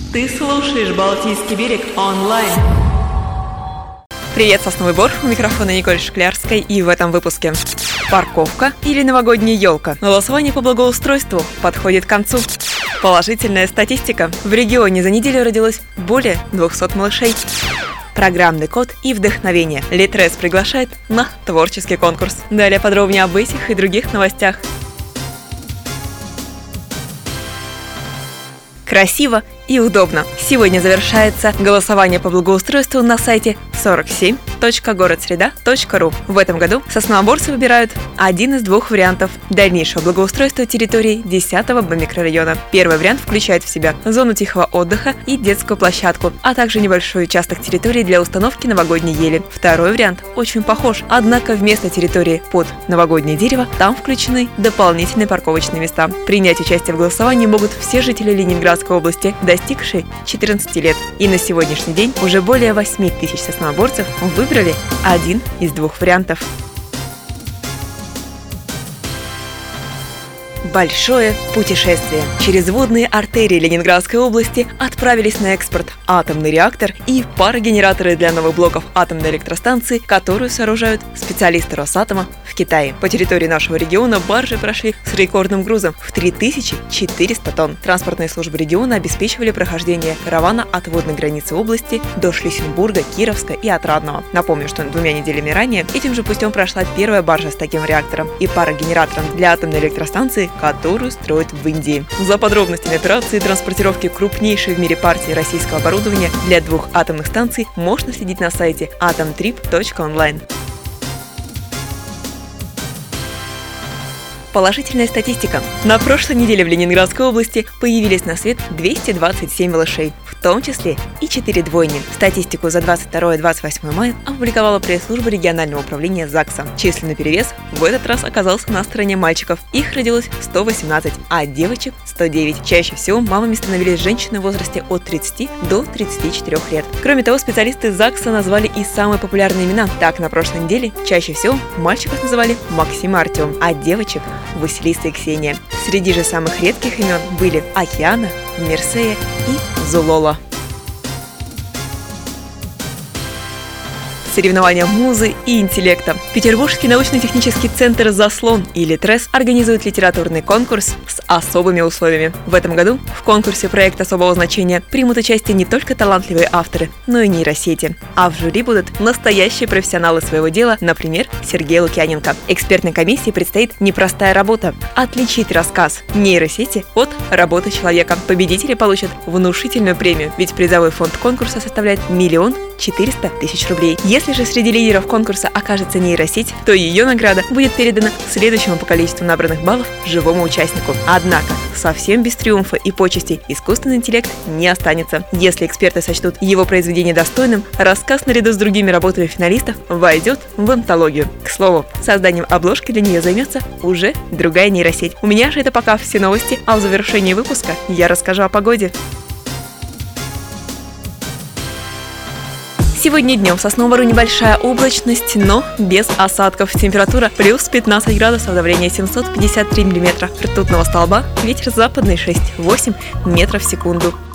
Ты слушаешь «Балтийский берег» онлайн. Привет, Сосновый Бор, у микрофона Николь Шклярская, и в этом выпуске: парковка или новогодняя елка? Голосование по благоустройству подходит к концу. Положительная статистика. В регионе за неделю родилось более 200 малышей. Программный код и вдохновение. Литрес приглашает на творческий конкурс. Далее подробнее об этих и других новостях. Красиво и удобно. Сегодня завершается голосование по благоустройству на сайте 47.городсреда.ру. В этом году сосновоборцы выбирают один из двух вариантов дальнейшего благоустройства территории 10-го микрорайона. Первый вариант включает в себя зону тихого отдыха и детскую площадку, а также небольшой участок территории для установки новогодней ели. Второй вариант очень похож, однако вместо территории под новогоднее дерево там включены дополнительные парковочные места. Принять участие в голосовании могут все жители Ленинградской области, достигшие 14 лет. И на сегодняшний день уже более 8 тысяч сосновоборцев выбрали один из двух вариантов. Большое путешествие. Через водные артерии Ленинградской области отправились на экспорт атомный реактор и парогенераторы для новых блоков атомной электростанции, которую сооружают специалисты Росатома в Китае. По территории нашего региона баржи прошли с рекордным грузом в 3400 тонн. Транспортные службы региона обеспечивали прохождение каравана от водной границы области до Шлиссельбурга, Кировска и Отрадного. Напомню, что 2 неделями ранее этим же путем прошла первая баржа с таким реактором и парогенератором для атомной электростанции, которую строят в Индии. За подробностями операции и транспортировки крупнейшей в мире партии российского оборудования для 2 атомных станций можно следить на сайте atomtrip.online. Положительная статистика. На прошлой неделе в Ленинградской области появились на свет 227 малышей, в том числе и 4 двойни. Статистику за 22-28 мая опубликовала пресс-служба регионального управления ЗАГСа. Численный перевес в этот раз оказался на стороне мальчиков. Их родилось 118, а девочек 109. Чаще всего мамами становились женщины в возрасте от 30 до 34 лет. Кроме того, специалисты ЗАГСа назвали и самые популярные имена. Так, на прошлой неделе чаще всего мальчиков называли Максим и Артем, а девочек – Василиса и Ксения. Среди же самых редких имен были Океана, Мерсея и Зулола. Соревнования музы и интеллекта. Петербургский научно-технический центр «Заслон» и Литрес организует литературный конкурс с особыми условиями. В этом году в конкурсе «Проект особого значения» примут участие не только талантливые авторы, но и нейросети. А в жюри будут настоящие профессионалы своего дела, например, Сергей Лукьяненко. Экспертной комиссии предстоит непростая работа – отличить рассказ нейросети от работы человека. Победители получат внушительную премию, ведь призовой фонд конкурса составляет 1 400 000 рублей. Если же среди лидеров конкурса окажется нейросеть, то ее награда будет передана следующему по количеству набранных баллов живому участнику. Однако, совсем без триумфа и почестей искусственный интеллект не останется. Если эксперты сочтут его произведение достойным, рассказ наряду с другими работами финалистов войдет в антологию. К слову, созданием обложки для нее займется уже другая нейросеть. У меня же это пока все новости, а в завершении выпуска я расскажу о погоде. Сегодня днем в Сосновом Бору небольшая облачность, но без осадков. Температура плюс 15 градусов, давление 753 миллиметра ртутного столба, ветер западный 6-8 метров в секунду.